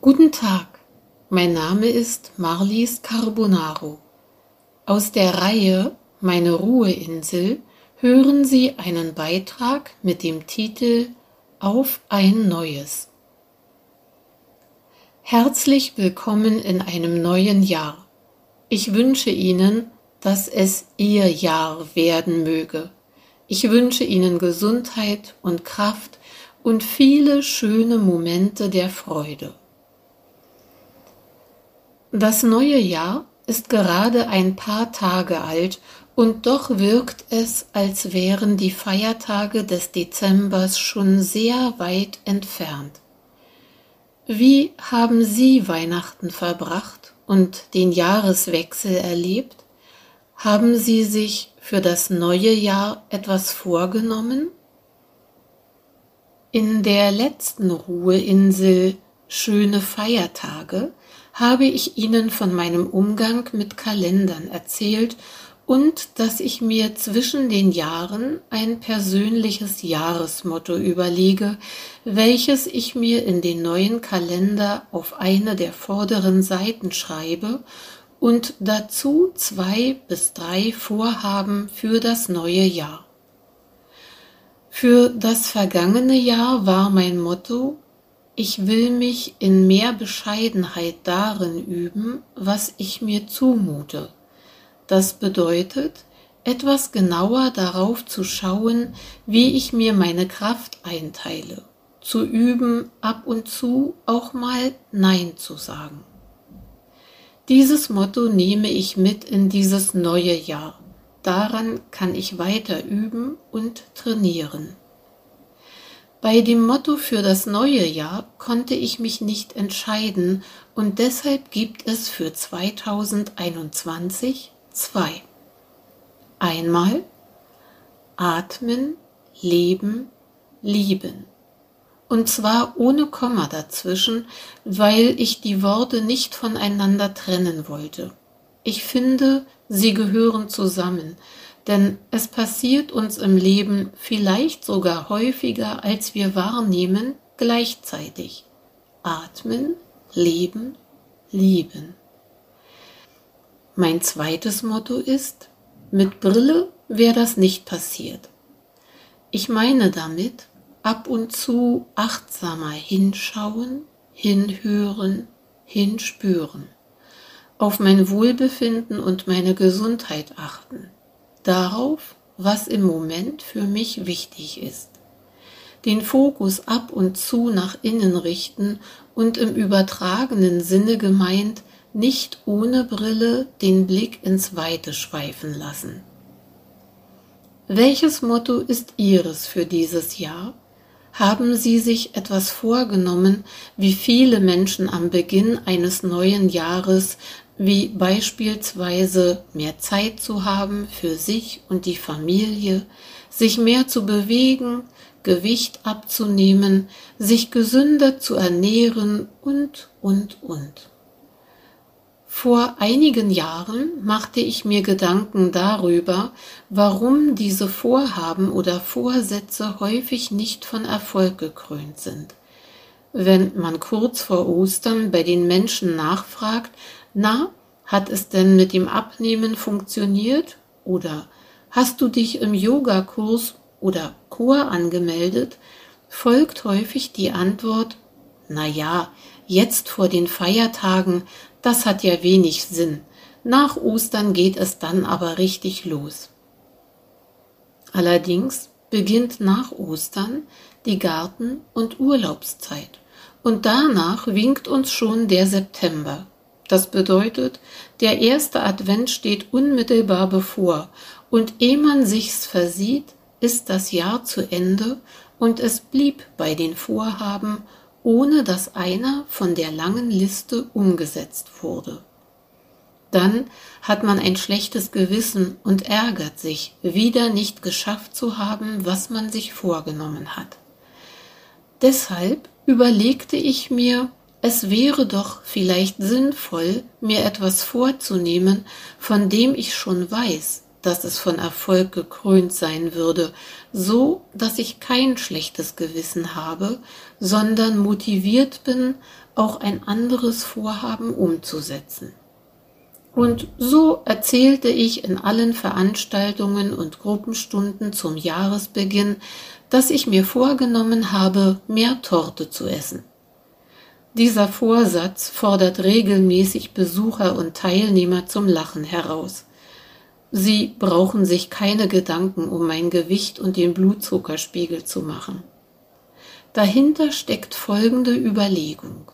Guten Tag, mein Name ist Marlies Carbonaro. Aus der Reihe Meine Ruheinsel hören Sie einen Beitrag mit dem Titel Auf ein Neues. Herzlich willkommen in einem neuen Jahr. Ich wünsche Ihnen, dass es Ihr Jahr werden möge. Ich wünsche Ihnen Gesundheit und Kraft und viele schöne Momente der Freude. Das neue Jahr ist gerade ein paar Tage alt und doch wirkt es, als wären die Feiertage des Dezembers schon sehr weit entfernt. Wie haben Sie Weihnachten verbracht und den Jahreswechsel erlebt? Haben Sie sich für das neue Jahr etwas vorgenommen? In der letzten Ruheinsel Schöne Feiertage habe ich Ihnen von meinem Umgang mit Kalendern erzählt und dass ich mir zwischen den Jahren ein persönliches Jahresmotto überlege, welches ich mir in den neuen Kalender auf eine der vorderen Seiten schreibe und dazu 2 bis 3 Vorhaben für das neue Jahr. Für das vergangene Jahr war mein Motto: Ich will mich in mehr Bescheidenheit darin üben, was ich mir zumute. Das bedeutet, etwas genauer darauf zu schauen, wie ich mir meine Kraft einteile, zu üben, ab und zu auch mal Nein zu sagen. Dieses Motto nehme ich mit in dieses neue Jahr. Daran kann ich weiter üben und trainieren. Bei dem Motto für das neue Jahr konnte ich mich nicht entscheiden und deshalb gibt es für 2021 2. Einmal Atmen, Leben, Lieben. Und zwar ohne Komma dazwischen, weil ich die Worte nicht voneinander trennen wollte. Ich finde, sie gehören zusammen, denn es passiert uns im Leben vielleicht sogar häufiger, als wir wahrnehmen, gleichzeitig. Atmen, leben, lieben. Mein zweites Motto ist: Mit Brille wäre das nicht passiert. Ich meine damit, ab und zu achtsamer hinschauen, hinhören, hinspüren. Auf mein Wohlbefinden und meine Gesundheit achten. Darauf, was im Moment für mich wichtig ist. Den Fokus ab und zu nach innen richten und im übertragenen Sinne gemeint, nicht ohne Brille den Blick ins Weite schweifen lassen. Welches Motto ist Ihres für dieses Jahr? Haben Sie sich etwas vorgenommen, wie viele Menschen am Beginn eines neuen Jahres, wie beispielsweise mehr Zeit zu haben für sich und die Familie, sich mehr zu bewegen, Gewicht abzunehmen, sich gesünder zu ernähren und. Vor einigen Jahren machte ich mir Gedanken darüber, warum diese Vorhaben oder Vorsätze häufig nicht von Erfolg gekrönt sind. Wenn man kurz vor Ostern bei den Menschen nachfragt, na, hat es denn mit dem Abnehmen funktioniert? Oder hast du dich im Yogakurs oder Chor angemeldet? Folgt häufig die Antwort: Na ja, jetzt vor den Feiertagen, das hat ja wenig Sinn. Nach Ostern geht es dann aber richtig los. Allerdings beginnt nach Ostern die Garten- und Urlaubszeit und danach winkt uns schon der September. Das bedeutet, der erste Advent steht unmittelbar bevor und ehe man sich's versieht, ist das Jahr zu Ende und es blieb bei den Vorhaben, ohne dass einer von der langen Liste umgesetzt wurde. Dann hat man ein schlechtes Gewissen und ärgert sich, wieder nicht geschafft zu haben, was man sich vorgenommen hat. Deshalb überlegte ich mir, es wäre doch vielleicht sinnvoll, mir etwas vorzunehmen, von dem ich schon weiß, dass es von Erfolg gekrönt sein würde, so dass ich kein schlechtes Gewissen habe, sondern motiviert bin, auch ein anderes Vorhaben umzusetzen. Und so erzählte ich in allen Veranstaltungen und Gruppenstunden zum Jahresbeginn, dass ich mir vorgenommen habe, mehr Torte zu essen. Dieser Vorsatz fordert regelmäßig Besucher und Teilnehmer zum Lachen heraus. Sie brauchen sich keine Gedanken um mein Gewicht und den Blutzuckerspiegel zu machen. Dahinter steckt folgende Überlegung.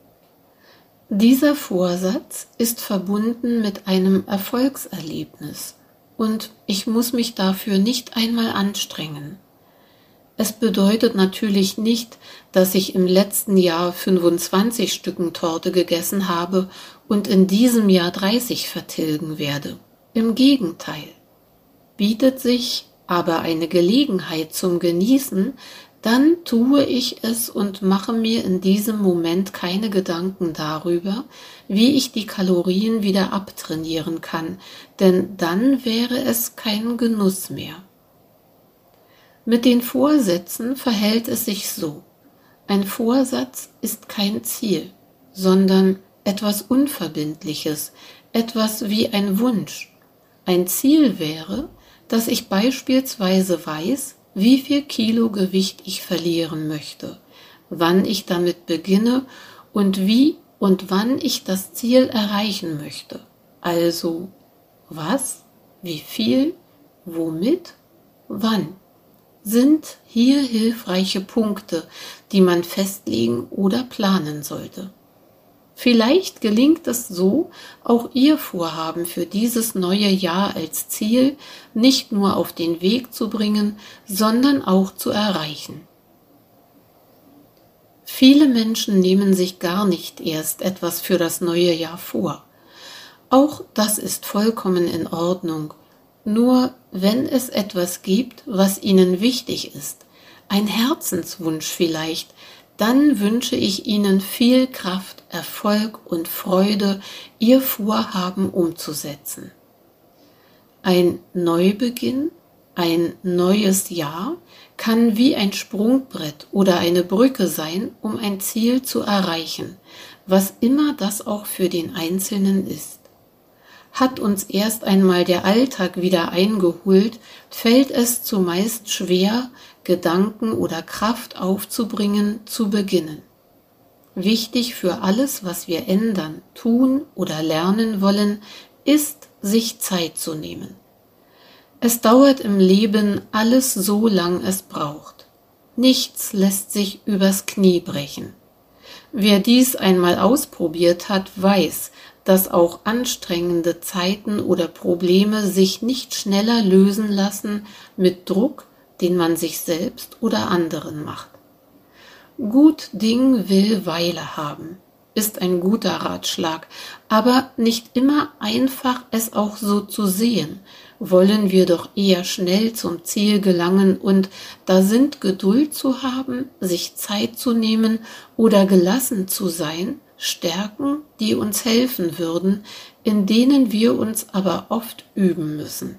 Dieser Vorsatz ist verbunden mit einem Erfolgserlebnis und ich muss mich dafür nicht einmal anstrengen. Es bedeutet natürlich nicht, dass ich im letzten Jahr 25 Stücken Torte gegessen habe und in diesem Jahr 30 vertilgen werde. Im Gegenteil. Bietet sich aber eine Gelegenheit zum Genießen, dann tue ich es und mache mir in diesem Moment keine Gedanken darüber, wie ich die Kalorien wieder abtrainieren kann, denn dann wäre es kein Genuss mehr. Mit den Vorsätzen verhält es sich so. Ein Vorsatz ist kein Ziel, sondern etwas Unverbindliches, etwas wie ein Wunsch. Ein Ziel wäre, dass ich beispielsweise weiß, wie viel Kilo Gewicht ich verlieren möchte, wann ich damit beginne und wie und wann ich das Ziel erreichen möchte. Also was, wie viel, womit, wann sind hier hilfreiche Punkte, die man festlegen oder planen sollte. Vielleicht gelingt es so, auch Ihr Vorhaben für dieses neue Jahr als Ziel nicht nur auf den Weg zu bringen, sondern auch zu erreichen. Viele Menschen nehmen sich gar nicht erst etwas für das neue Jahr vor. Auch das ist vollkommen in Ordnung. Nur wenn es etwas gibt, was Ihnen wichtig ist, ein Herzenswunsch vielleicht, dann wünsche ich Ihnen viel Kraft, Erfolg und Freude, Ihr Vorhaben umzusetzen. Ein Neubeginn, ein neues Jahr kann wie ein Sprungbrett oder eine Brücke sein, um ein Ziel zu erreichen, was immer das auch für den Einzelnen ist. Hat uns erst einmal der Alltag wieder eingeholt, fällt es zumeist schwer, Gedanken oder Kraft aufzubringen, zu beginnen. Wichtig für alles, was wir ändern, tun oder lernen wollen, ist, sich Zeit zu nehmen. Es dauert im Leben alles so lang es braucht. Nichts lässt sich übers Knie brechen. Wer dies einmal ausprobiert hat, weiß, dass auch anstrengende Zeiten oder Probleme sich nicht schneller lösen lassen mit Druck, den man sich selbst oder anderen macht. Gut Ding will Weile haben, ist ein guter Ratschlag, aber nicht immer einfach, es auch so zu sehen. Wollen wir doch eher schnell zum Ziel gelangen und da sind Geduld zu haben, sich Zeit zu nehmen oder gelassen zu sein, Stärken, die uns helfen würden, in denen wir uns aber oft üben müssen.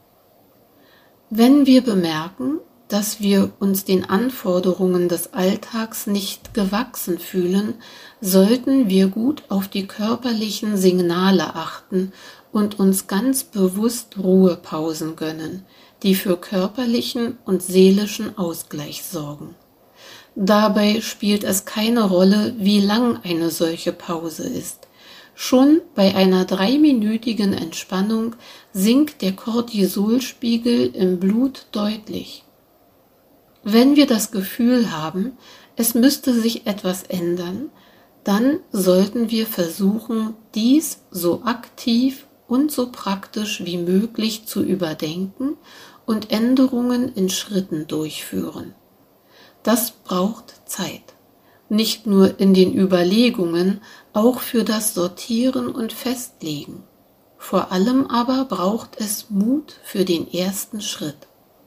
Wenn wir bemerken, dass wir uns den Anforderungen des Alltags nicht gewachsen fühlen, sollten wir gut auf die körperlichen Signale achten und uns ganz bewusst Ruhepausen gönnen, die für körperlichen und seelischen Ausgleich sorgen. Dabei spielt es keine Rolle, wie lang eine solche Pause ist. Schon bei einer 3-minütigen Entspannung sinkt der Cortisolspiegel im Blut deutlich. Wenn wir das Gefühl haben, es müsste sich etwas ändern, dann sollten wir versuchen, dies so aktiv und so praktisch wie möglich zu überdenken und Änderungen in Schritten durchführen. Das braucht Zeit, nicht nur in den Überlegungen, auch für das Sortieren und Festlegen. Vor allem aber braucht es Mut für den ersten Schritt.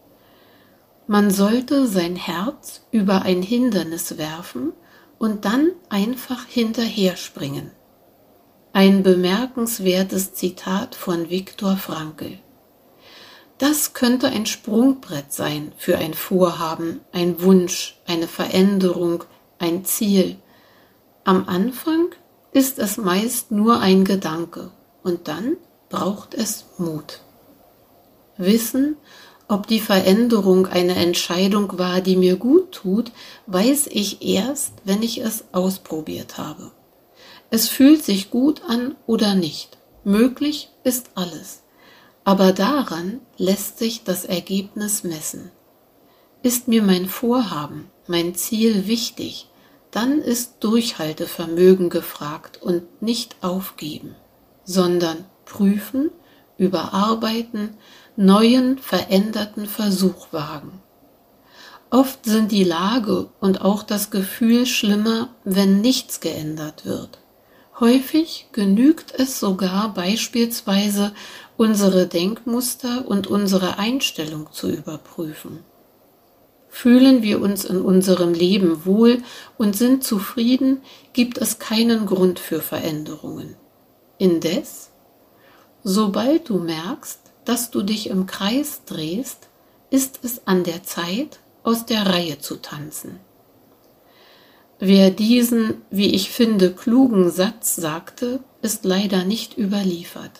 Man sollte sein Herz über ein Hindernis werfen und dann einfach hinterherspringen. Ein bemerkenswertes Zitat von Viktor Frankl. Das könnte ein Sprungbrett sein für ein Vorhaben, ein Wunsch, eine Veränderung, ein Ziel. Am Anfang ist es meist nur ein Gedanke und dann braucht es Mut. Wissen, ob die Veränderung eine Entscheidung war, die mir gut tut, weiß ich erst, wenn ich es ausprobiert habe. Es fühlt sich gut an oder nicht. Möglich ist alles. Aber daran lässt sich das Ergebnis messen. Ist mir mein Vorhaben, mein Ziel wichtig, dann ist Durchhaltevermögen gefragt und nicht aufgeben, sondern prüfen, überarbeiten, neuen, veränderten Versuch wagen. Oft sind die Lage und auch das Gefühl schlimmer, wenn nichts geändert wird. Häufig genügt es sogar beispielsweise, unsere Denkmuster und unsere Einstellung zu überprüfen. Fühlen wir uns in unserem Leben wohl und sind zufrieden, gibt es keinen Grund für Veränderungen. Indes, sobald du merkst, dass du dich im Kreis drehst, ist es an der Zeit, aus der Reihe zu tanzen. Wer diesen, wie ich finde, klugen Satz sagte, ist leider nicht überliefert.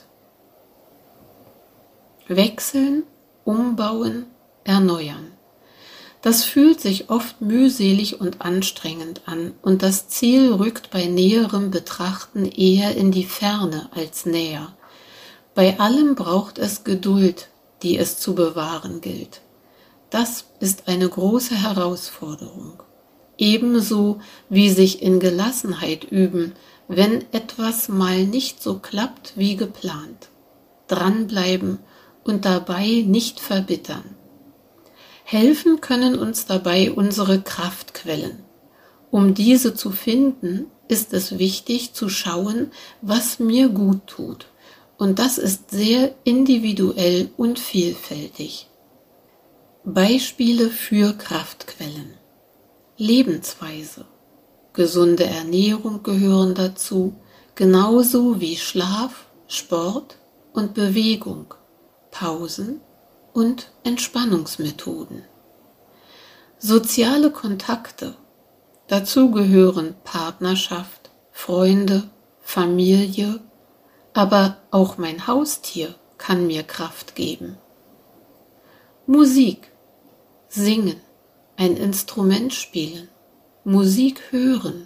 Wechseln, umbauen, erneuern. Das fühlt sich oft mühselig und anstrengend an und das Ziel rückt bei näherem Betrachten eher in die Ferne als näher. Bei allem braucht es Geduld, die es zu bewahren gilt. Das ist eine große Herausforderung. Ebenso wie sich in Gelassenheit üben, wenn etwas mal nicht so klappt wie geplant. Dranbleiben und dabei nicht verbittern. Helfen können uns dabei unsere Kraftquellen. Um diese zu finden, ist es wichtig zu schauen, was mir gut tut. Und das ist sehr individuell und vielfältig. Beispiele für Kraftquellen. Lebensweise. Gesunde Ernährung gehören dazu, genauso wie Schlaf, Sport und Bewegung, Pausen und Entspannungsmethoden. Soziale Kontakte. Dazu gehören Partnerschaft, Freunde, Familie, aber auch mein Haustier kann mir Kraft geben. Musik. Singen. Ein Instrument spielen, Musik hören,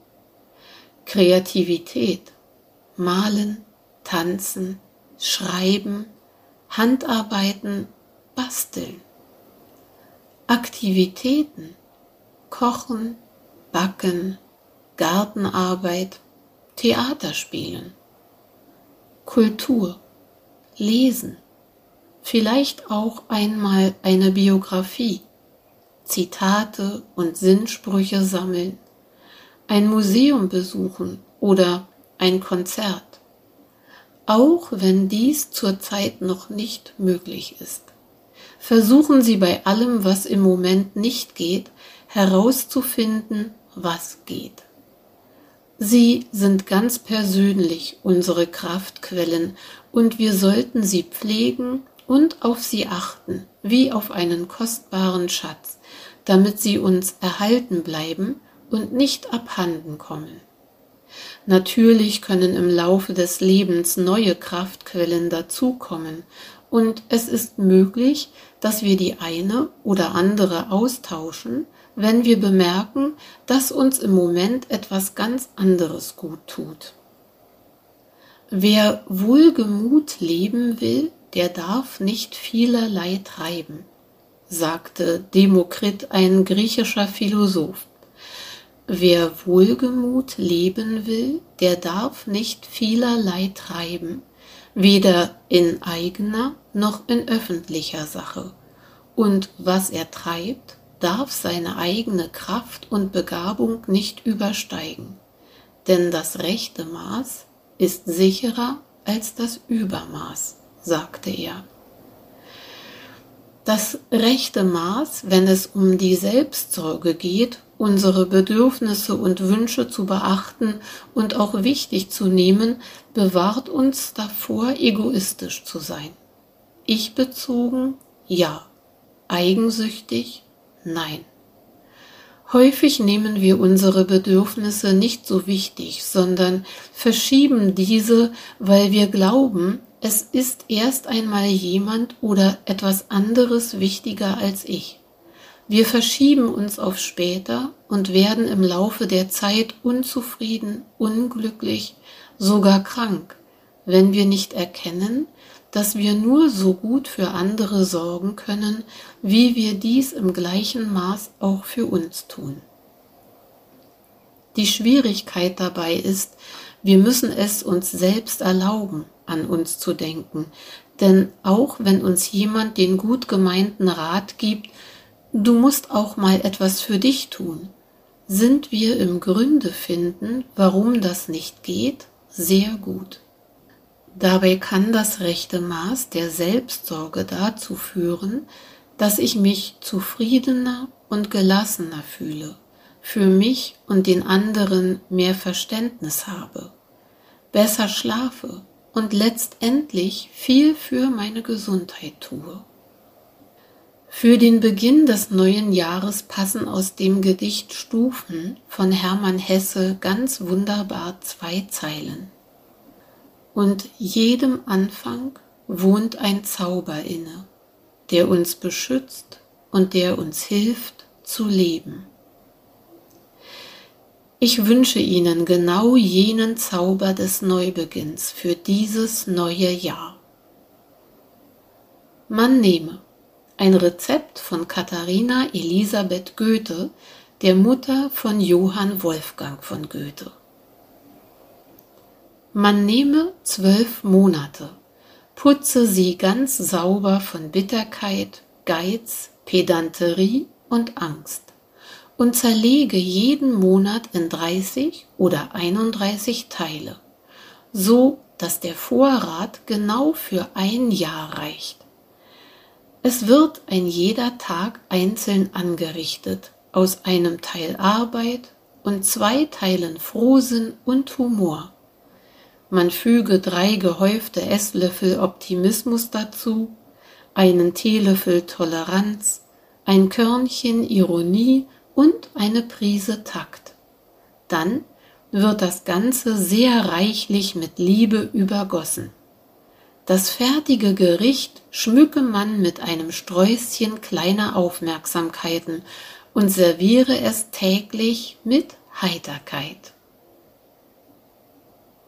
Kreativität, malen, tanzen, schreiben, Handarbeiten, basteln, Aktivitäten, kochen, backen, Gartenarbeit, Theater spielen, Kultur, lesen, vielleicht auch einmal eine Biografie, Zitate und Sinnsprüche sammeln, ein Museum besuchen oder ein Konzert, auch wenn dies zurzeit noch nicht möglich ist. Versuchen Sie bei allem, was im Moment nicht geht, herauszufinden, was geht. Sie sind ganz persönlich unsere Kraftquellen und wir sollten sie pflegen und auf sie achten, wie auf einen kostbaren Schatz, damit sie uns erhalten bleiben und nicht abhanden kommen. Natürlich können im Laufe des Lebens neue Kraftquellen dazukommen und es ist möglich, dass wir die eine oder andere austauschen, wenn wir bemerken, dass uns im Moment etwas ganz anderes gut tut. Wer wohlgemut leben will, der darf nicht vielerlei treiben, sagte Demokrit, ein griechischer Philosoph. Wer wohlgemut leben will, der darf nicht vielerlei treiben, weder in eigener noch in öffentlicher Sache. Und was er treibt, darf seine eigene Kraft und Begabung nicht übersteigen. Denn das rechte Maß ist sicherer als das Übermaß, sagte er. Das rechte Maß, wenn es um die Selbstsorge geht, unsere Bedürfnisse und Wünsche zu beachten und auch wichtig zu nehmen, bewahrt uns davor, egoistisch zu sein. Ich-bezogen? Ja. Eigensüchtig? Nein. Häufig nehmen wir unsere Bedürfnisse nicht so wichtig, sondern verschieben diese, weil wir glauben, es ist erst einmal jemand oder etwas anderes wichtiger als ich. Wir verschieben uns auf später und werden im Laufe der Zeit unzufrieden, unglücklich, sogar krank, wenn wir nicht erkennen, dass wir nur so gut für andere sorgen können, wie wir dies im gleichen Maß auch für uns tun. Die Schwierigkeit dabei ist, wir müssen es uns selbst erlauben, an uns zu denken, denn auch wenn uns jemand den gut gemeinten Rat gibt, du musst auch mal etwas für dich tun, sind wir im Gründe finden, warum das nicht geht, sehr gut. Dabei kann das rechte Maß der Selbstsorge dazu führen, dass ich mich zufriedener und gelassener fühle, für mich und den anderen mehr Verständnis habe, besser schlafe und letztendlich viel für meine Gesundheit tue. Für den Beginn des neuen Jahres passen aus dem Gedicht Stufen von Hermann Hesse ganz wunderbar 2 Zeilen. Und jedem Anfang wohnt ein Zauber inne, der uns beschützt und der uns hilft zu leben. Ich wünsche Ihnen genau jenen Zauber des Neubeginns für dieses neue Jahr. Man nehme ein Rezept von Katharina Elisabeth Goethe, der Mutter von Johann Wolfgang von Goethe. Man nehme 12 Monate, putze sie ganz sauber von Bitterkeit, Geiz, Pedanterie und Angst und zerlege jeden Monat in 30 oder 31 Teile, so dass der Vorrat genau für ein Jahr reicht. Es wird ein jeder Tag einzeln angerichtet, aus einem Teil Arbeit und 2 Teilen Frohsinn und Humor. Man füge 3 gehäufte Esslöffel Optimismus dazu, einen Teelöffel Toleranz, ein Körnchen Ironie und eine Prise Takt. Dann wird das Ganze sehr reichlich mit Liebe übergossen. Das fertige Gericht schmücke man mit einem Sträußchen kleiner Aufmerksamkeiten und serviere es täglich mit Heiterkeit.